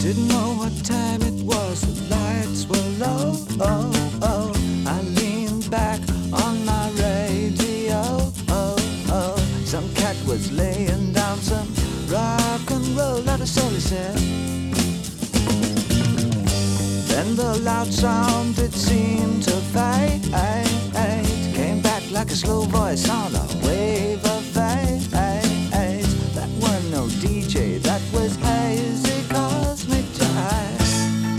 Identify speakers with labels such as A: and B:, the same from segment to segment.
A: Didn't know what time it was, the lights were low. Oh, oh. I leaned back on my radio. Oh, oh. Some cat was laying down some rock and roll, that is all he said. Then the loud sound, it seemed to fade. Came back like a slow voice on a wave of fate. That wasn't no DJ, that was hazy cosmic jive.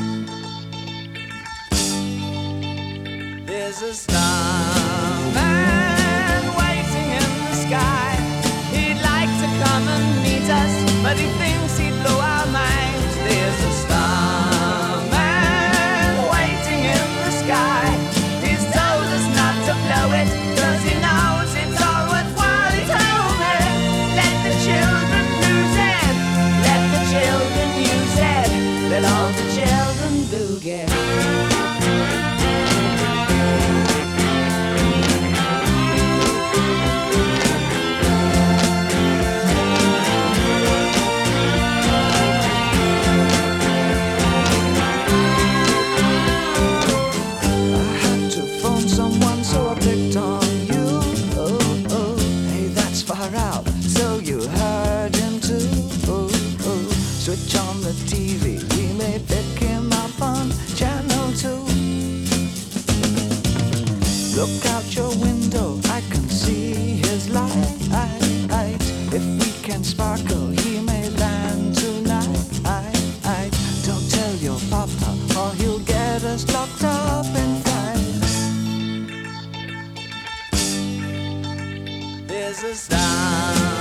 A: There's a starman waiting in the sky. He'd like to come and meet us, but he thinks he'd blow our minds. There's a starman waiting in the sky. He's told us not to blow it, 'cause he knows it's all worthwhile. He told me, let the children lose it, let the children use it, let all the children boogie. Switch on the TV, we may pick him up on channel 2. Look out your window, I can see his light. If we can sparkle, he may land tonight. Don't tell your papa, or he'll get us locked up in fight. There's a star